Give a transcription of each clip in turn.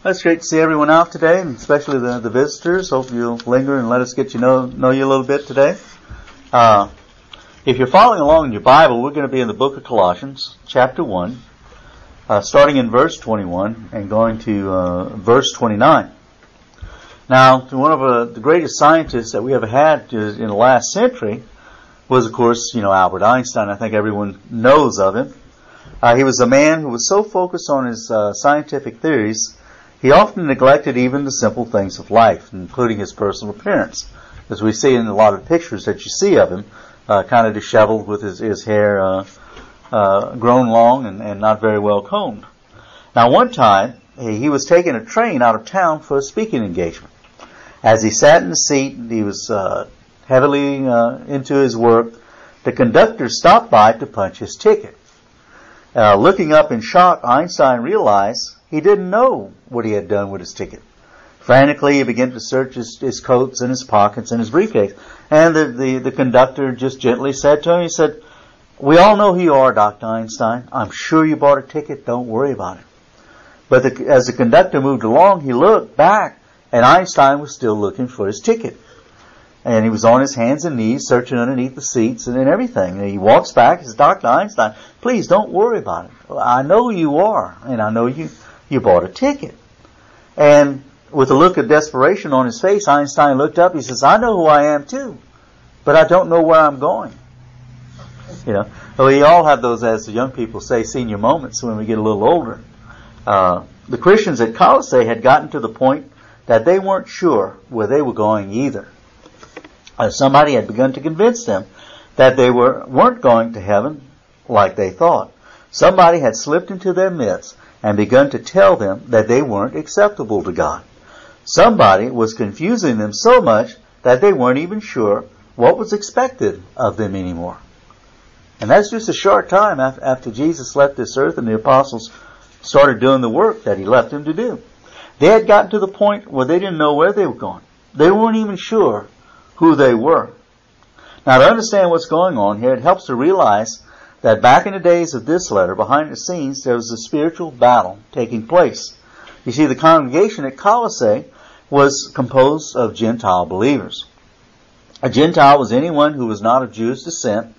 It's great to see everyone out today, and especially the visitors. Hope you'll linger and let us get know you a little bit today. If you're following along in your Bible, we're going to be in the book of Colossians, chapter 1, starting in verse 21 and going to verse 29. Now, one of the greatest scientists that we ever had in the last century was, of course, Albert Einstein. I think everyone knows of him. He was a man who was so focused on his scientific theories, he often neglected even the simple things of life, including his personal appearance, as we see in a lot of pictures that you see of him, kind of disheveled with his hair grown long and not very well combed. Now, one time, he was taking a train out of town for a speaking engagement. As he sat in the seat, he was heavily into his work. The conductor stopped by to punch his ticket. Looking up in shock, Einstein realized he didn't know what he had done with his ticket. Frantically, he began to search his coats and his pockets and his briefcase. And the conductor just gently said to him, he said, "We all know who you are, Dr. Einstein. I'm sure you bought a ticket. Don't worry about it." But as the conductor moved along, he looked back, and Einstein was still looking for his ticket. And he was on his hands and knees searching underneath the seats and everything. And he walks back and says, "Dr. Einstein, please don't worry about it. I know who you are, and I know you bought a ticket." And with a look of desperation on his face, Einstein looked up. He says, "I know who I am too, but I don't know where I'm going." Well, we all have those, as the young people say, senior moments when we get a little older. The Christians at Colossae had gotten to the point that they weren't sure where they were going either. Somebody had begun to convince them that they weren't going to heaven like they thought. Somebody had slipped into their midst and begun to tell them that they weren't acceptable to God. Somebody was confusing them so much that they weren't even sure what was expected of them anymore. And that's just a short time after Jesus left this earth and the apostles started doing the work that he left them to do. They had gotten to the point where they didn't know where they were going. They weren't even sure who they were. Now, to understand what's going on here, it helps to realize that back in the days of this letter, behind the scenes, there was a spiritual battle taking place. You see, the congregation at Colossae was composed of Gentile believers. A Gentile was anyone who was not of Jewish descent.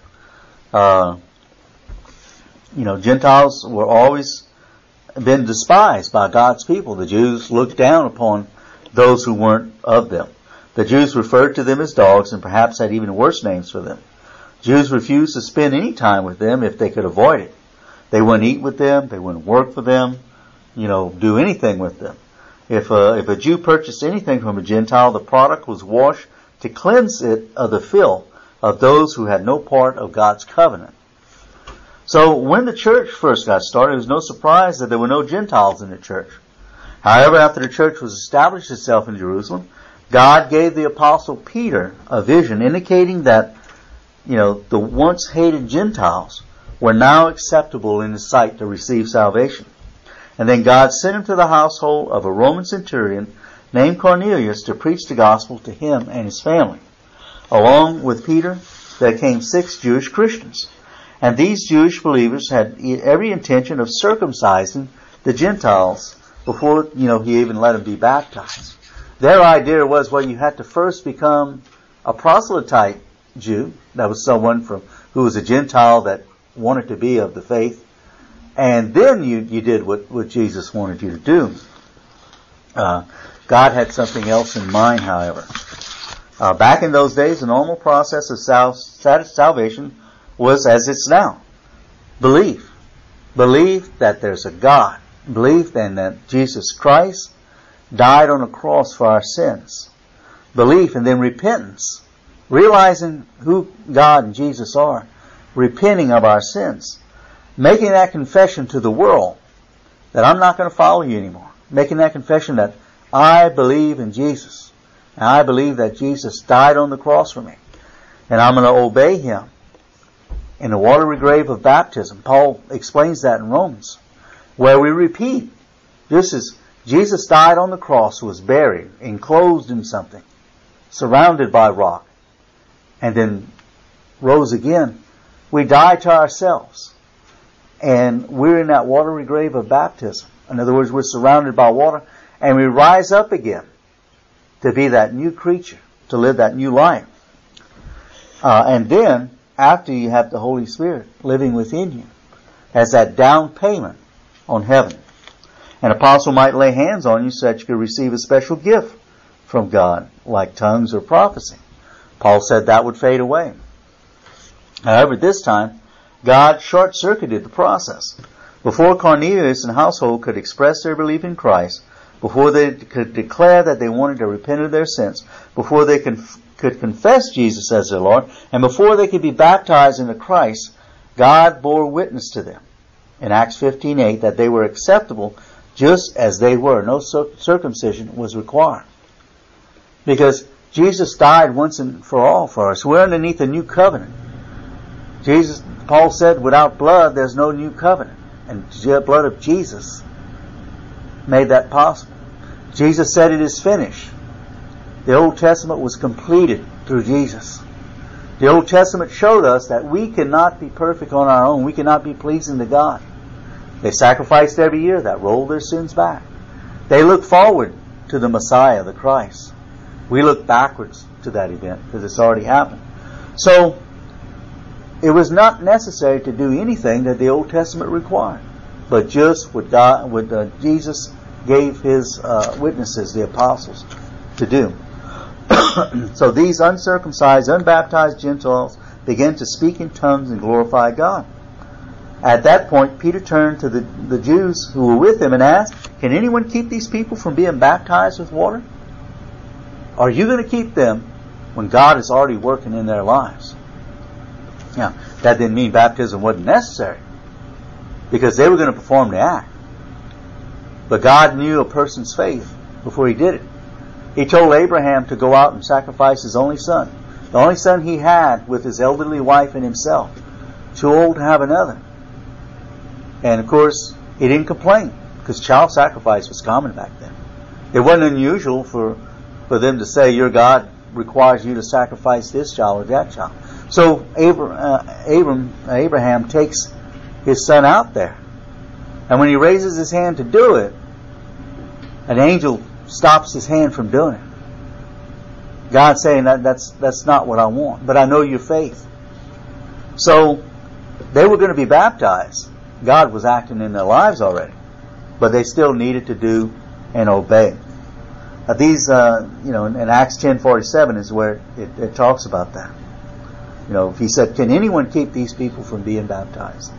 Gentiles were always been despised by God's people. The Jews looked down upon those who weren't of them. The Jews referred to them as dogs and perhaps had even worse names for them. Jews refused to spend any time with them if they could avoid it. They wouldn't eat with them. They wouldn't work for them. Do anything with them. If a Jew purchased anything from a Gentile, the product was washed to cleanse it of the filth of those who had no part of God's covenant. So when the church first got started, it was no surprise that there were no Gentiles in the church. However, after the church was established itself in Jerusalem, God gave the apostle Peter a vision indicating that, the once hated Gentiles were now acceptable in his sight to receive salvation. And then God sent him to the household of a Roman centurion named Cornelius to preach the gospel to him and his family. Along with Peter, there came 6 Jewish Christians. And these Jewish believers had every intention of circumcising the Gentiles before, he even let them be baptized. Their idea was, you had to first become a proselyte Jew. That was someone who was a Gentile that wanted to be of the faith. And then you did what Jesus wanted you to do. God had something else in mind, however. Back in those days, the normal process of salvation was as it's now. Belief. Believe that there's a God. Believe then that Jesus Christ died on the cross for our sins. Belief, and then repentance. Realizing who God and Jesus are. Repenting of our sins. Making that confession to the world that I'm not going to follow you anymore. Making that confession that I believe in Jesus. And I believe that Jesus died on the cross for me. And I'm going to obey him. In the watery grave of baptism, Paul explains that in Romans, where we repeat, Jesus died on the cross, was buried, enclosed in something, surrounded by rock, and then rose again. We die to ourselves. And we're in that watery grave of baptism. In other words, we're surrounded by water. and we rise up again to be that new creature, to live that new life. And then, after you have the Holy Spirit living within you, as that down payment on heaven, an apostle might lay hands on you so that you could receive a special gift from God, like tongues or prophecy. Paul said that would fade away. However, this time, God short-circuited the process. Before Cornelius and household could express their belief in Christ, before they could declare that they wanted to repent of their sins, before they could confess Jesus as their Lord, and before they could be baptized into Christ, God bore witness to them in Acts 15:8 that they were acceptable just as they were. No circumcision was required. Because Jesus died once and for all for us. We're underneath a new covenant. Paul said, without blood, there's no new covenant. And the blood of Jesus made that possible. Jesus said, it is finished. The Old Testament was completed through Jesus. The Old Testament showed us that we cannot be perfect on our own. We cannot be pleasing to God. They sacrificed every year. That rolled their sins back. They look forward to the Messiah, the Christ. We look backwards to that event because it's already happened. So, it was not necessary to do anything that the Old Testament required, but just what Jesus gave His witnesses, the apostles, to do. So these uncircumcised, unbaptized Gentiles began to speak in tongues and glorify God. At that point, Peter turned to the Jews who were with him and asked, can anyone keep these people from being baptized with water? Are you going to keep them when God is already working in their lives? Now, that didn't mean baptism wasn't necessary, because they were going to perform the act. But God knew a person's faith before He did it. He told Abraham to go out and sacrifice his only son. The only son he had with his elderly wife and himself. Too old to have another. And of course, he didn't complain, because child sacrifice was common back then. It wasn't unusual for them to say, your God requires you to sacrifice this child or that child. So Abraham takes his son out there. And when he raises his hand to do it, an angel stops his hand from doing it. God's saying that's not what I want, but I know your faith. So they were going to be baptized. God was acting in their lives already, but they still needed to do and obey. These, in Acts 10:47 is where it talks about that. He said, can anyone keep these people from being baptized?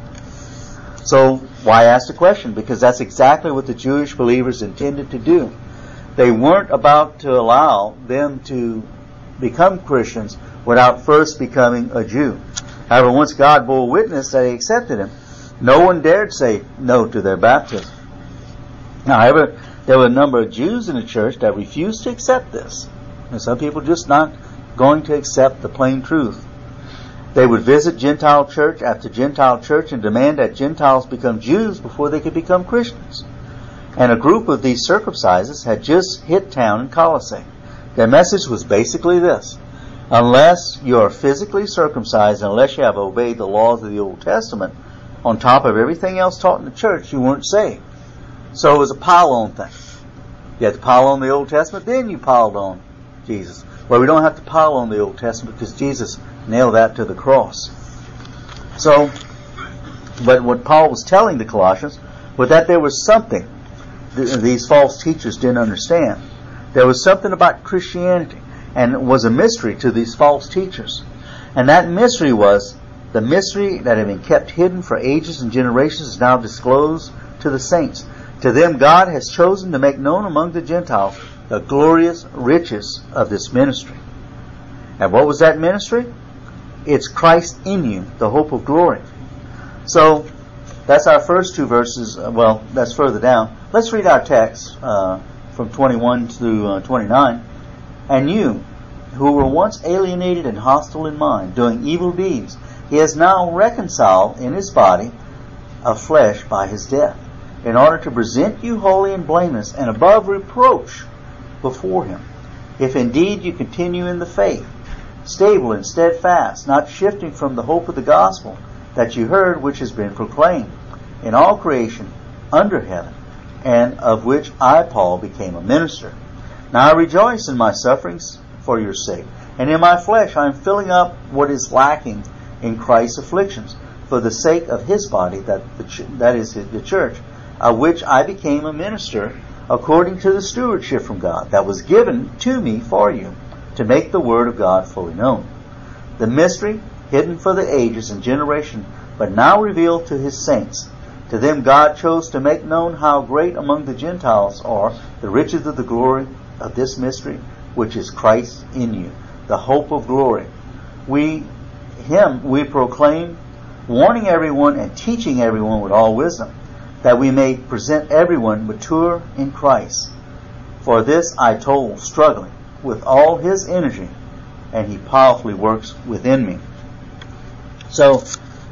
So why ask the question? Because that's exactly what the Jewish believers intended to do. They weren't about to allow them to become Christians without first becoming a Jew. However, once God bore witness that He accepted him, no one dared say no to their baptism. Now, however, there were a number of Jews in the church that refused to accept this. And some people just not going to accept the plain truth. They would visit Gentile church after Gentile church and demand that Gentiles become Jews before they could become Christians. And a group of these circumcisers had just hit town in Colossae. Their message was basically this: unless you are physically circumcised, unless you have obeyed the laws of the Old Testament, on top of everything else taught in the church, you weren't saved. So it was a pile-on thing. You had to pile on the Old Testament, then you piled on Jesus. Well, we don't have to pile on the Old Testament because Jesus nailed that to the cross. So, but what Paul was telling the Colossians was that there was something these false teachers didn't understand. There was something about Christianity, and it was a mystery to these false teachers. And that mystery was the mystery that had been kept hidden for ages and generations is now disclosed to the saints. To them God has chosen to make known among the Gentiles the glorious riches of this ministry. And what was that ministry? It's Christ in you, the hope of glory. So, that's our first two verses. Well, that's further down. Let's read our text from 21 through 29. And you, who were once alienated and hostile in mind, doing evil deeds, He has now reconciled in His body of flesh by His death, in order to present you holy and blameless and above reproach before Him. If indeed you continue in the faith, stable and steadfast, not shifting from the hope of the gospel that you heard, which has been proclaimed in all creation under heaven, and of which I, Paul, became a minister. Now I rejoice in my sufferings for your sake, and in my flesh I am filling up what is lacking in Christ's afflictions, for the sake of his body, that is the church, of which I became a minister, according to the stewardship from God that was given to me for you, to make the word of God fully known. The mystery hidden for the ages and generation, but now revealed to his saints. To them God chose to make known how great among the Gentiles are the riches of the glory of this mystery, which is Christ in you, the hope of glory. Him we proclaim, warning everyone and teaching everyone with all wisdom, that we may present everyone mature in Christ. For this I toil, struggling with all his energy, and he powerfully works within me. So,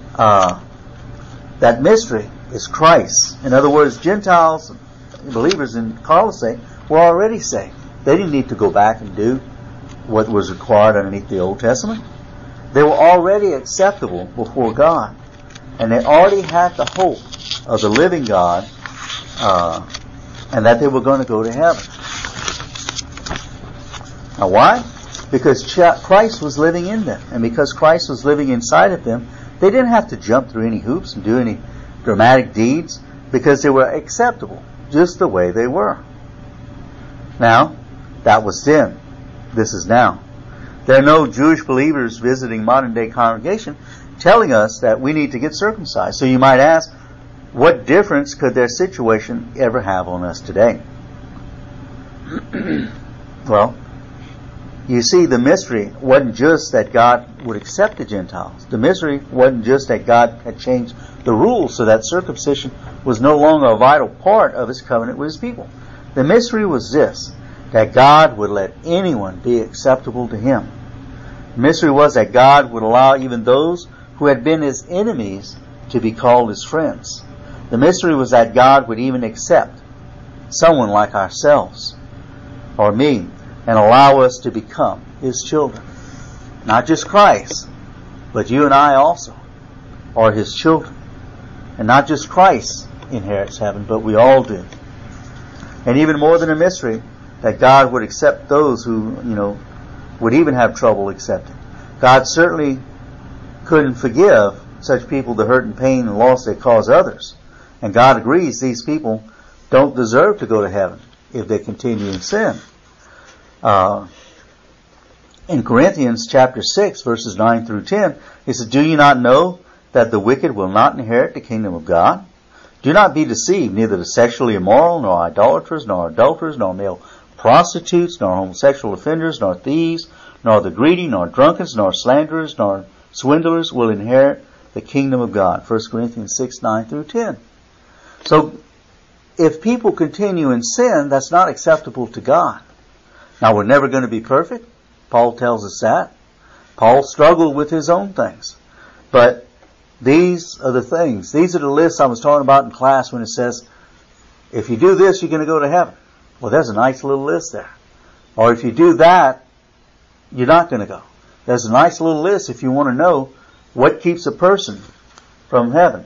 that mystery is Christ. In other words, Gentiles, believers in Colossae, were already saved. They didn't need to go back and do what was required underneath the Old Testament. They were already acceptable before God. And they already had the hope of the living God, and that they were going to go to heaven. Now why? Because Christ was living in them. And because Christ was living inside of them, they didn't have to jump through any hoops and do any dramatic deeds, because they were acceptable just the way they were. Now, that was then. This is now. There are no Jewish believers visiting modern day congregation telling us that we need to get circumcised. So you might ask, what difference could their situation ever have on us today? Well, you see, the mystery wasn't just that God would accept the Gentiles. The mystery wasn't just that God had changed the rules so that circumcision was no longer a vital part of his covenant with his people. The mystery was this, that God would let anyone be acceptable to him. The mystery was that God would allow even those who had been his enemies to be called his friends. The mystery was that God would even accept someone like ourselves, or me, and allow us to become his children. Not just Christ, but you and I also are his children. And not just Christ inherits heaven, but we all do. And even more than a mystery, that God would accept those who, would even have trouble accepting. God certainly couldn't forgive such people the hurt and pain and loss they cause others. And God agrees these people don't deserve to go to heaven if they continue in sin. In Corinthians chapter 6, verses 9 through 10, he says, "Do you not know that the wicked will not inherit the kingdom of God? Do not be deceived, neither the sexually immoral, nor idolaters, nor adulterers, nor male prostitutes, nor homosexual offenders, nor thieves, nor the greedy, nor drunkards, nor slanderers, nor swindlers will inherit the kingdom of God." 1 Corinthians 6, 9 through 10. So, if people continue in sin, that's not acceptable to God. Now, we're never going to be perfect. Paul tells us that. Paul struggled with his own things. But these are the things. These are the lists I was talking about in class when it says, if you do this, you're going to go to heaven. Well, there's a nice little list there. Or if you do that, you're not going to go. There's a nice little list if you want to know what keeps a person from heaven.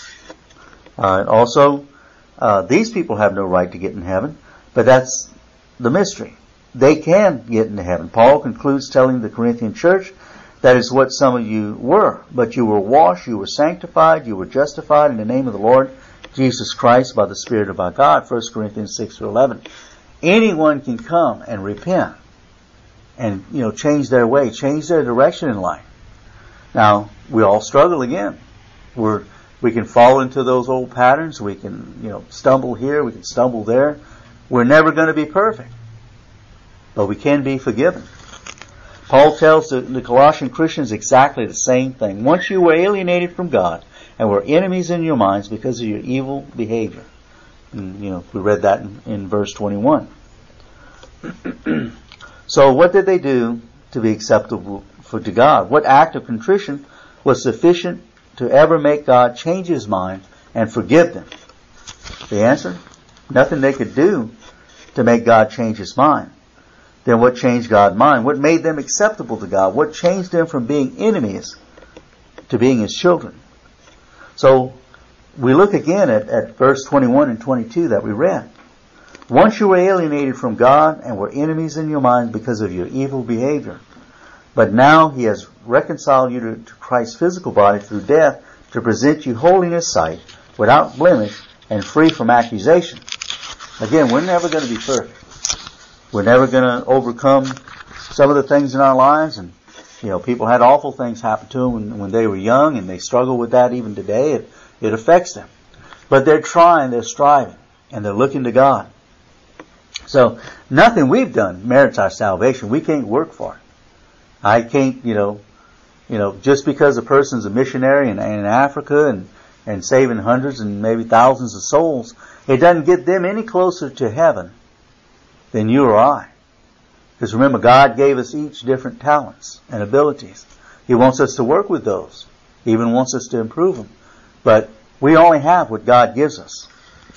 Also, these people have no right to get in heaven, but that's the mystery. They can get into heaven. Paul concludes telling the Corinthian church, that is what some of you were. But you were washed, you were sanctified, you were justified in the name of the Lord Jesus Christ by the Spirit of our God. 1 Corinthians 6-11. Anyone can come and repent and, change their way, change their direction in life. Now, we all struggle again. We can fall into those old patterns. We can, stumble here, we can stumble there. We're never going to be perfect, but we can be forgiven. Paul tells the Colossian Christians exactly the same thing. Once you were alienated from God and were enemies in your minds because of your evil behavior. And, we read that in verse 21. So what did they do to be acceptable to God? What act of contrition was sufficient to ever make God change his mind and forgive them? The answer? Nothing they could do to make God change his mind. Then what changed God's mind? What made them acceptable to God? What changed them from being enemies to being his children? So, we look again at verse 21 and 22 that we read. Once you were alienated from God and were enemies in your mind because of your evil behavior. But now He has reconciled you to Christ's physical body through death to present you holy in His sight, without blemish and free from accusation. Again, we're never going to be perfect. We're never going to overcome some of the things in our lives. And, people had awful things happen to them when they were young, and they struggle with that even today. It affects them. But they're trying, they're striving, and they're looking to God. So, nothing we've done merits our salvation. We can't work for it. I can't, just because a person's a missionary in Africa and saving hundreds and maybe thousands of souls, it doesn't get them any closer to heaven than you or I. Because remember, God gave us each different talents and abilities. He wants us to work with those. He even wants us to improve them. But we only have what God gives us.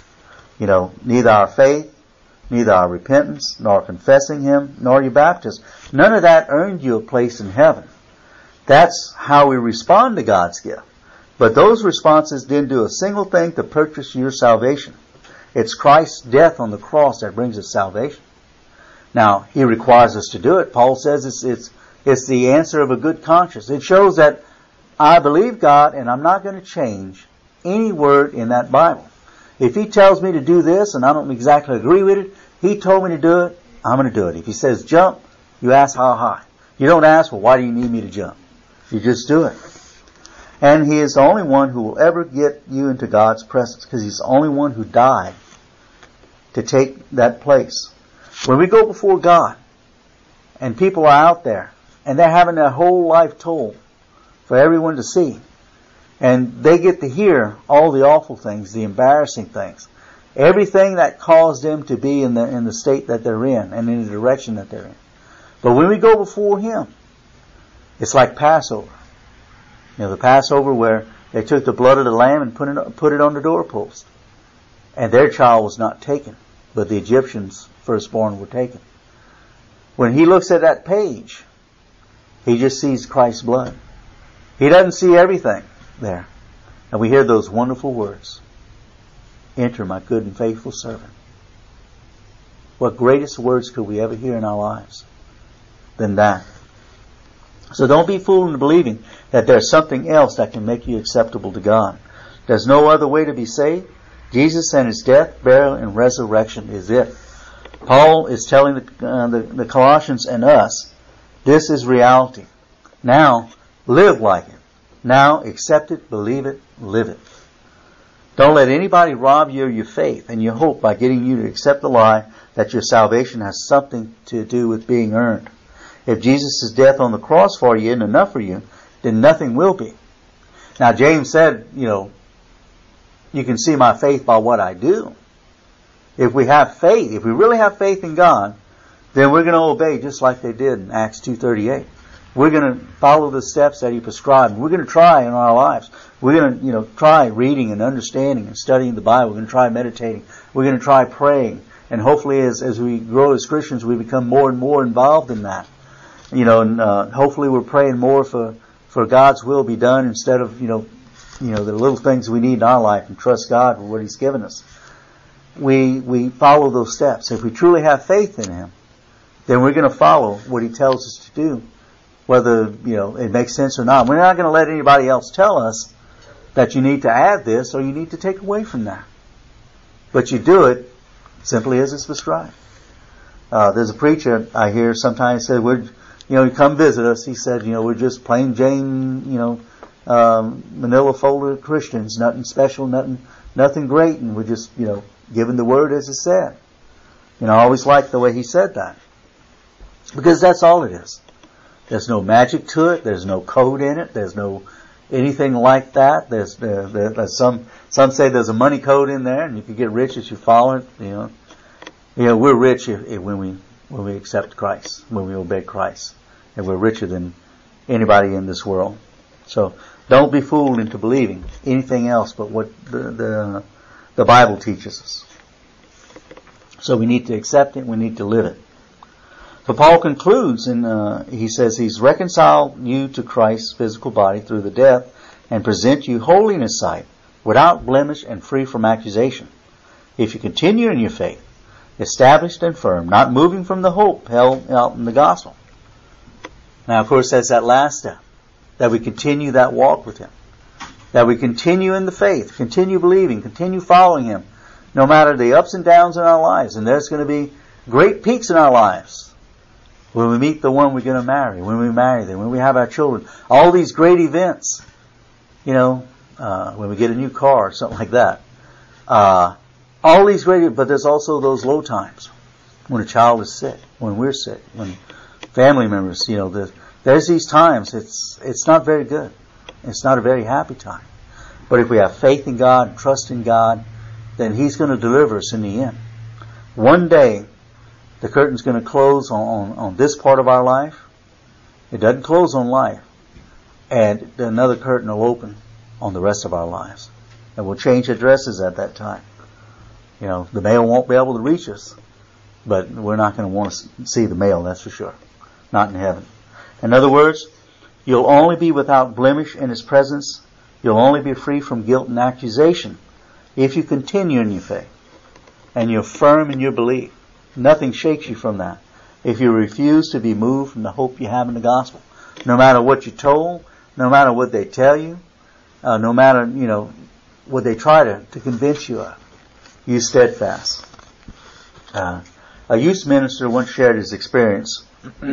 Neither our faith, neither our repentance, nor confessing Him, nor your baptism. None of that earned you a place in heaven. That's how we respond to God's gift. But those responses didn't do a single thing to purchase your salvation. It's Christ's death on the cross that brings us salvation. Now, He requires us to do it. Paul says it's the answer of a good conscience. It shows that I believe God and I'm not going to change any word in that Bible. If He tells me to do this and I don't exactly agree with it, He told me to do it, I'm going to do it. If He says jump, you ask how high. You don't ask, well, why do you need me to jump? You just do it. And He is the only one who will ever get you into God's presence, because He's the only one who died to take that place. When we go before God and people are out there and they're having their whole life told for everyone to see, and they get to hear all the awful things, the embarrassing things, everything that caused them to be in the state that they're in and in the direction that they're in. But when we go before Him, it's like Passover. The Passover where they took the blood of the lamb and put it on the doorpost. And their child was not taken, but the Egyptians' firstborn were taken. When He looks at that page, He just sees Christ's blood. He doesn't see everything there. And we hear those wonderful words. Enter, my good and faithful servant. What greatest words could we ever hear in our lives than that? So don't be fooled into believing that there's something else that can make you acceptable to God. There's no other way to be saved. Jesus and His death, burial, and resurrection is it. Paul is telling the Colossians and us, this is reality. Now, live like it. Now, accept it, believe it, live it. Don't let anybody rob you of your faith and your hope by getting you to accept the lie that your salvation has something to do with being earned. If Jesus' death on the cross for you isn't enough for you, then nothing will be. Now, James said, you can see my faith by what I do. If we have faith, if we really have faith in God, then we're going to obey just like they did in Acts 2:38. We're going to follow the steps that He prescribed. We're going to try in our lives. We're going to, try reading and understanding and studying the Bible. We're going to try meditating. We're going to try praying. And hopefully as we grow as Christians, we become more and more involved in that. Hopefully we're praying more for God's will be done instead of, the little things we need in our life, and trust God for what He's given us. We follow those steps. If we truly have faith in Him, then we're going to follow what He tells us to do, whether, it makes sense or not. We're not going to let anybody else tell us that you need to add this or you need to take away from that. But you do it simply as it's prescribed. There's a preacher I hear sometimes say, you come visit us. He said, we're just plain Jane, manila folder Christians, nothing special, nothing great, and we're just, giving the word as it said. I always liked the way he said that. Because that's all it is. There's no magic to it. There's no code in it. There's no anything like that. There's some say there's a money code in there, and you can get rich as you follow it. We're rich when we accept Christ, when we obey Christ, and we're richer than anybody in this world. So don't be fooled into believing anything else but what the Bible teaches us. So we need to accept it. We need to live it. So Paul concludes, and he says He's reconciled you to Christ's physical body through the death and present you holy in His sight, without blemish and free from accusation, if you continue in your faith, established and firm, not moving from the hope held out in the gospel. Now, of course, that's that last step, that we continue that walk with Him, that we continue in the faith, continue believing, continue following Him, no matter the ups and downs in our lives. And there's going to be great peaks in our lives when we meet the one we're going to marry, when we marry them, when we have our children, all these great events, when we get a new car or something like that. All these great, but there's also those low times when a child is sick, when we're sick, when family members, there's these times. It's not very good. It's not a very happy time. But if we have faith in God and trust in God, then He's going to deliver us in the end. One day, the curtain's going to close on this part of our life. It doesn't close on life. And another curtain will open on the rest of our lives. And we'll change addresses at that time. The mail won't be able to reach us, but we're not going to want to see the mail, that's for sure. Not in heaven. In other words, you'll only be without blemish in His presence. You'll only be free from guilt and accusation if you continue in your faith and you're firm in your belief. Nothing shakes you from that. If you refuse to be moved from the hope you have in the gospel, no matter what you're told, no matter what they tell you, no matter, what they try to convince you of, you steadfast. A youth minister once shared his experience.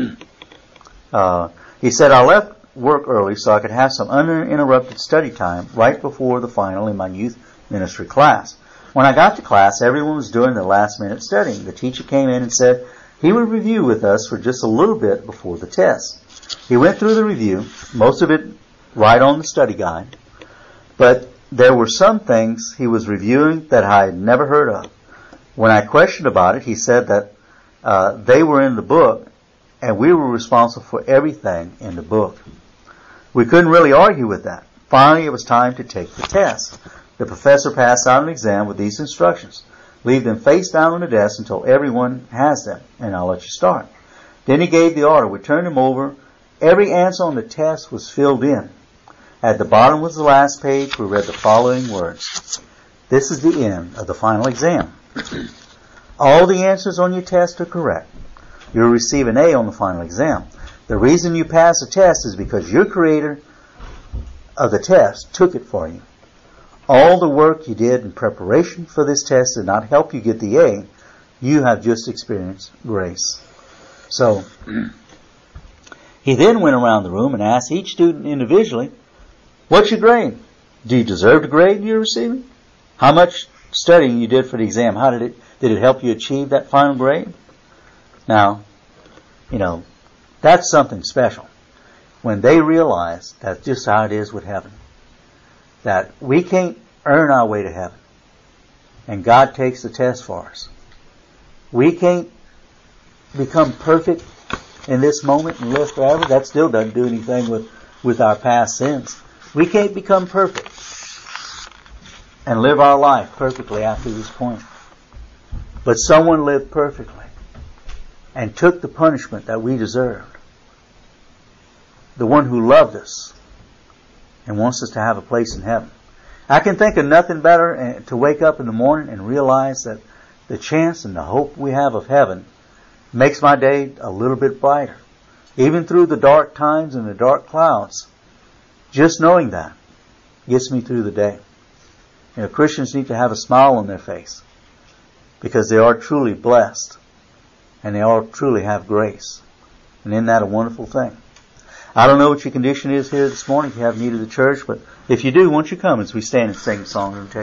He said, I left work early so I could have some uninterrupted study time right before the final in my youth ministry class. When I got to class, everyone was doing their last minute studying. The teacher came in and said he would review with us for just a little bit before the test. He went through the review, most of it right on the study guide, but there were some things he was reviewing that I had never heard of. When I questioned about it, he said that they were in the book and we were responsible for everything in the book. We couldn't really argue with that. Finally, it was time to take the test. The professor passed out an exam with these instructions. Leave them face down on the desk until everyone has them, and I'll let you start. Then he gave the order. We turned them over. Every answer on the test was filled in. At the bottom was the last page. We read the following words. This is the end of the final exam. All the answers on your test are correct. You'll receive an A on the final exam. The reason you passed the test is because your creator of the test took it for you. All the work you did in preparation for this test did not help you get the A. You have just experienced grace. So, he then went around the room and asked each student individually, what's your grade? Do you deserve the grade you're receiving? How much studying you did for the exam? How did it help you achieve that final grade? Now, that's something special. When they realize that's just how it is with heaven. That we can't earn our way to heaven. And God takes the test for us. We can't become perfect in this moment and live forever. That still doesn't do anything with our past sins. We can't become perfect and live our life perfectly after this point. But someone lived perfectly and took the punishment that we deserved. The one who loved us and wants us to have a place in heaven. I can think of nothing better to wake up in the morning and realize that the chance and the hope we have of heaven makes my day a little bit brighter. Even through the dark times and the dark clouds, just knowing that gets me through the day. Christians need to have a smile on their face because they are truly blessed and they all truly have grace. And isn't that a wonderful thing? I don't know what your condition is here this morning if you have need of the church, but if you do, won't you come as we stand and sing a song and take